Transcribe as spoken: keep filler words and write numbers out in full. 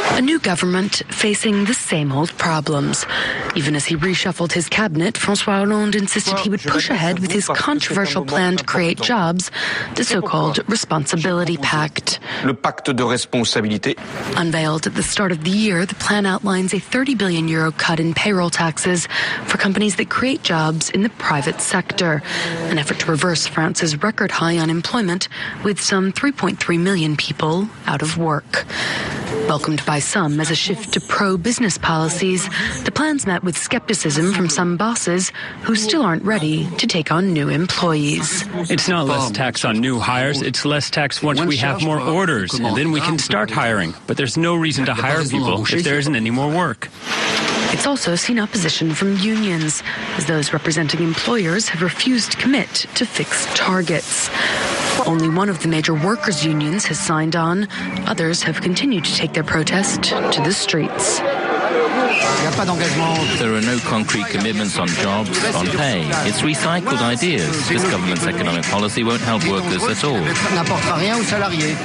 A new government facing the same old problems. Even as he reshuffled his cabinet, François Hollande insisted he would push ahead with his controversial plan to create jobs, the so-called Responsibility Pact. Le pacte de responsabilité. Unveiled at the start of the year, the plan outlines a thirty billion euro cut in payroll taxes for companies that create jobs in the private sector, an effort to reverse France's record high unemployment with some three point three million people out of work. Welcomed by some as a shift to pro-business policies, the plans met with skepticism from some bosses who still aren't ready to take on new employees. It's not less tax on new hires, it's less tax once we have more orders, and then we can start hiring. But there's no reason to hire people if there isn't any more work. It's also seen opposition from unions, as those representing employers have refused to commit to fixed targets. Only one of the major workers' unions has signed on. Others have continued to take their protest to the streets. There are no concrete commitments on jobs, on pay. It's recycled ideas. This government's economic policy won't help workers at all.